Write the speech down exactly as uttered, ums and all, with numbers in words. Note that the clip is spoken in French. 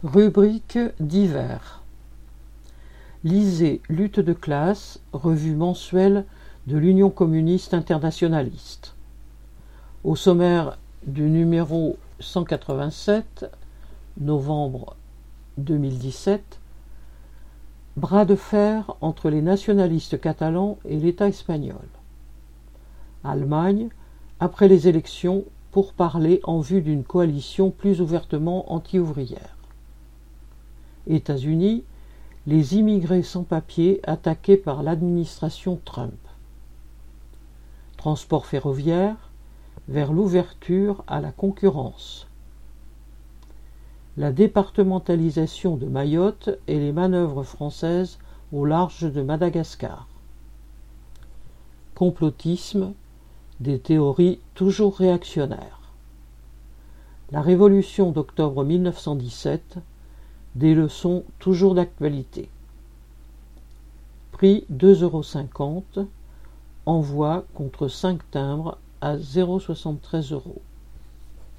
Rubrique divers. Lisez Lutte de classe, revue mensuelle de l'Union communiste internationaliste. Au sommaire du numéro cent quatre-vingt-sept, novembre deux mille dix-sept, bras de fer entre les nationalistes catalans et l'État espagnol. Allemagne, après les élections, pour parler en vue d'une coalition plus ouvertement anti-ouvrière. États-Unis, les immigrés sans papiers attaqués par l'administration Trump. Transport ferroviaire vers l'ouverture à la concurrence. La départementalisation de Mayotte et les manœuvres françaises au large de Madagascar. Complotisme, des théories toujours réactionnaires. La révolution d'octobre mille neuf cent dix-sept, des leçons toujours d'actualité. Prix deux euros cinquante, envoi contre cinq timbres à zéro virgule soixante-treize euros.